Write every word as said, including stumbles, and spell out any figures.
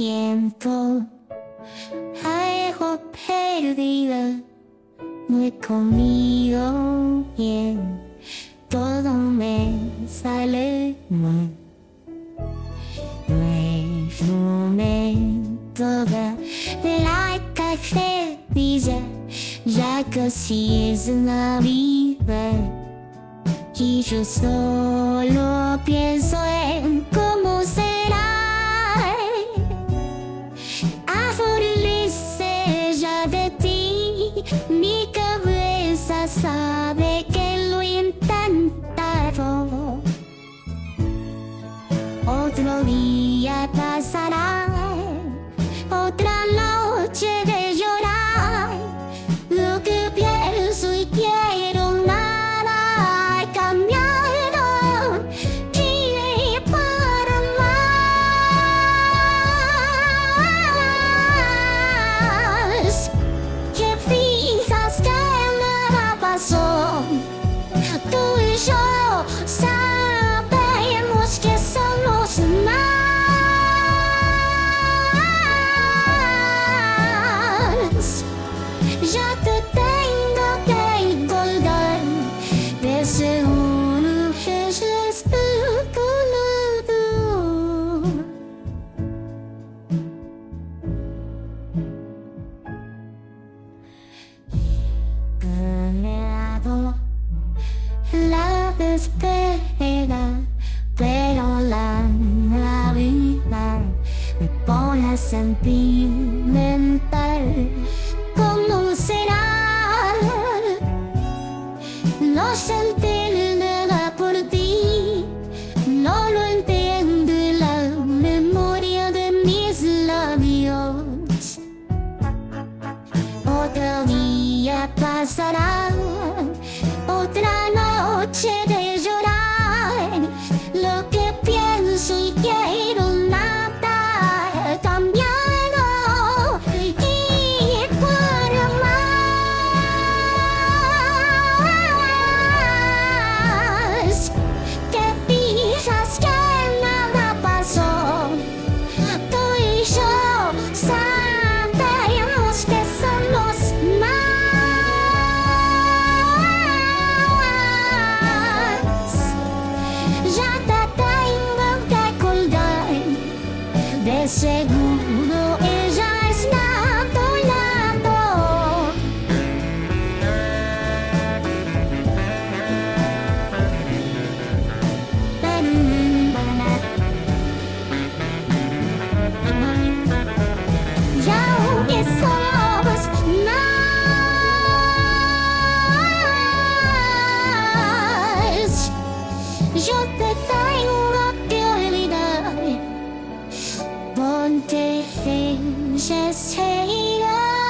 tiempo. Algo perdido, muy conmigo bien. Todo me sale mal. No es momento de la tragedia, ya casi es Navidad. Y yo solo pienso en cómo será aburrirse ya de ti. Mi cabeza sabe que lo he intentado. Otro día pasará, otra noche de llorar. Lo que pienso y quiero nada ha cambiado, y para más. Que fijas que nada pasó, tú y yo sabemos que somos más. Ya te tengo que colgar, de seguro que ya es colado. Ganado la espera, pero la Navidad me pone sentimental. ¿Cómo será no sentir nada por ti? No lo entiendo la memoria de mis labios. Otro día pasará, otra noche de llorar. Lo que pienso y quiero nada ha cambiado. Sabemos que somos más. Ya te tengo que colgar, de seguro ella está a tu lado. Ya aunque somos más, yo te tengo que olvidar. Ponte en ese